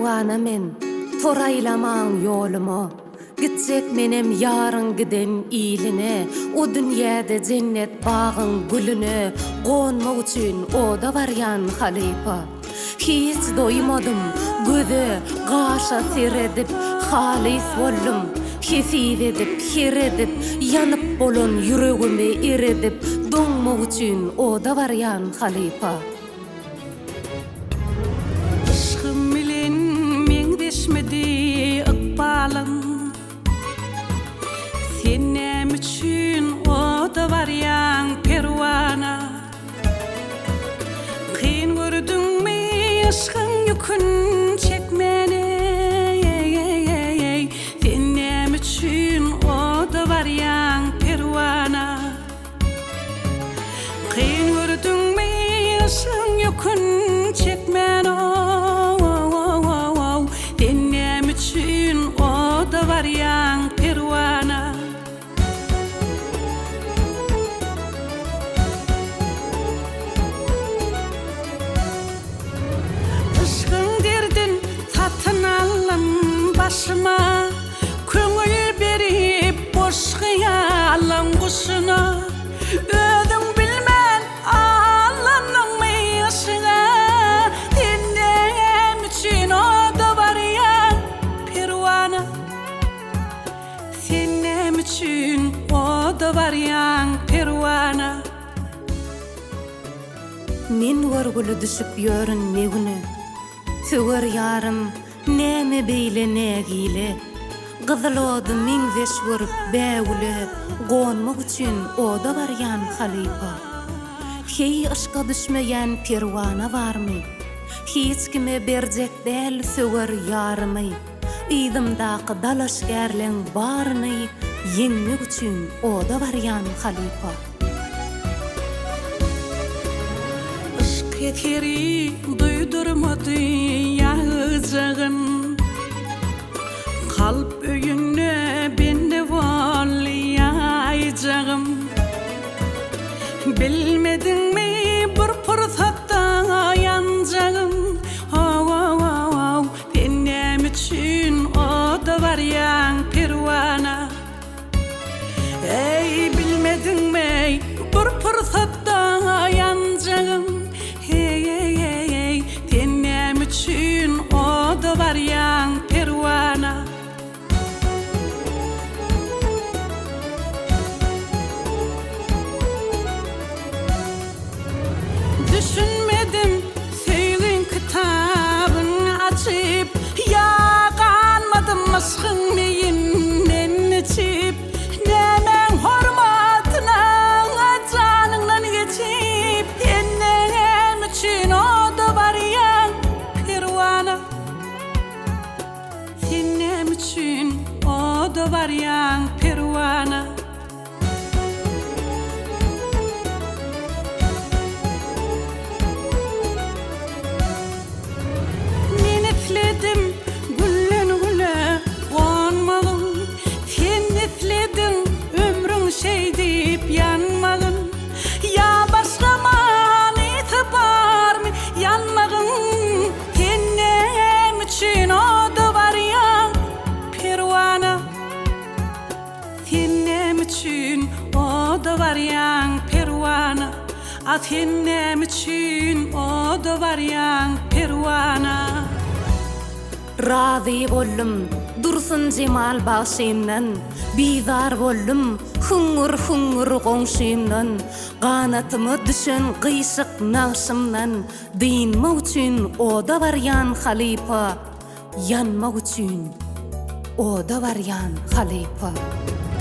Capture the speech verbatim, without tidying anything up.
perwana men toraylaman yolumu gitsek menem yarın giden iline o dünyada cennet bağın gülüne gonmak üçün o da varyan halipa hiç doymadım göze gaşa seredip halis boldum hesif edip hiredip yanıp bolon yüreğimi eredip donmak üçün o da varyan halipa aşkım bilen mengdeşmedi ıkbalım senem üçün o da varyan perwana kıyın gördün mü aşkın yükün çekmeni senem üçün o da varyan perwana kıyın gördün mü aşkın yükün çekmeni senem üçün o da varyan perwana başıma köngül berip boş hıyalın kuşuna ödün bilmen ağlanın mı yaşına dinlem için o da var ya pervana senem için o da var ya pervana men görgülü düşüp yörün negüne söwer yarım neme beyle negile gızılodu mingzeş vurup bäwle gonmak üçün o da varyan halipa hey aşka düşmeyen perwana varmy hiç kime berjek del söwer yarmy ýdymdaky dalaşgärleň barny ýengmek üçün o da varyan halipa aşk yeteri duydurmadı yağcağın kalp öğünü bende vallayacağım bilmedin mi bir fırsatta yanacağım oh, oh, oh, oh. Benim için o da var ya pervana ey bilmedin mi bir fırsatta yanacağım hey hey hey hey benim için o da var ya pervana düşünmedim sevgin kitabını açıp yağanmadım aşkın meyinden içip nemen hormatına canından geçip ennem için o da var ya pervana senem için o da var ya pervana Nefledim güllen güle konmağın sen nefledin ömrün şey deyip yanmağın ya başka manisi var mı yanmağın senem için o da var ya pervana senem için o da var ya pervana senem için o da var ya pervana Razı boldum dursun cemal başımdan bizar boldum hungur hungur goňşymdan ganatymy düşen gıyşyk naşymdan dynmak üçün o da varyan halipa yanmak üçün o da varyan halipa